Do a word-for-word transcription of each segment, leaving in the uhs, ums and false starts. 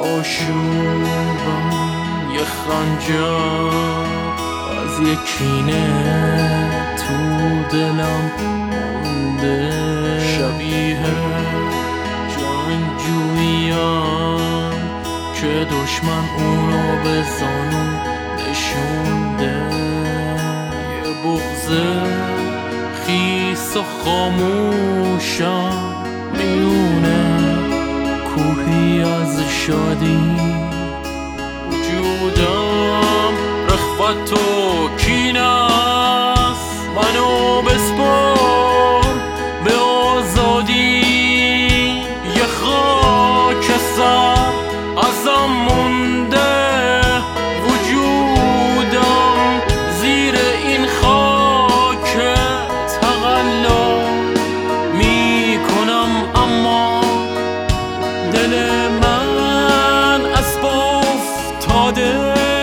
آشوبم یه خنجر از یه کینه تو دلم مونده، شبیه جنگجوییم که دشمن اونو به زانو نشونده. یه بغض خیس و خاموشم میونه کوهی از شادی، وجودم رخوت و کینه است، منو بسپار به آزادی. یه خاک سر ازم مونده، وجودم زیر این خاک تقلا میکنم، اما دل من از پا افتاده.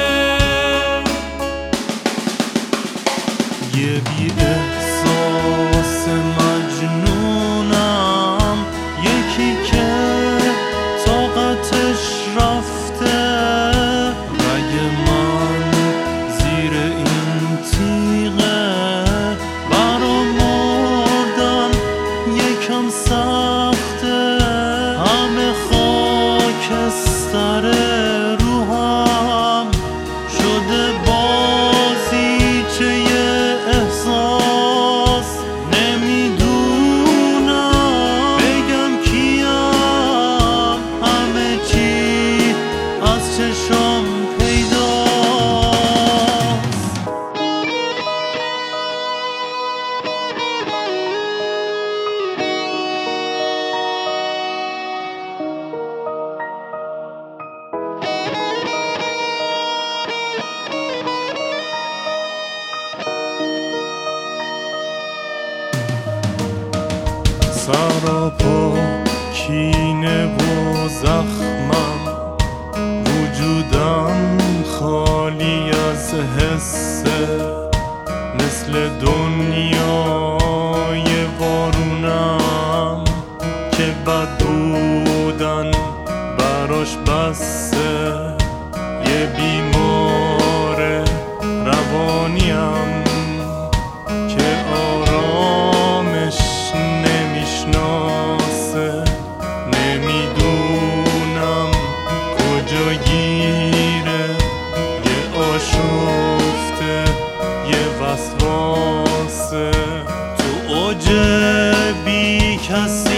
یه بی احساس مجنونم، یکی که طاقتش رفته. رگ من زیر این تیغه، برا مردن یکم سخته. همه خاکستر روحم شده بازیچه احساس. نمیدونم بگم کیم، همه چی از چشم پیداست. سراپا کینه و زخمم، وجودم خالی از حسه. مثل دنیای بارونم که بد بودن براش بسه. یه بیمار روانیم که آرامش نمیشناسه. نمیدونم کجا گیره، یه آشفته یه وسواسه. تو اوج بی کسی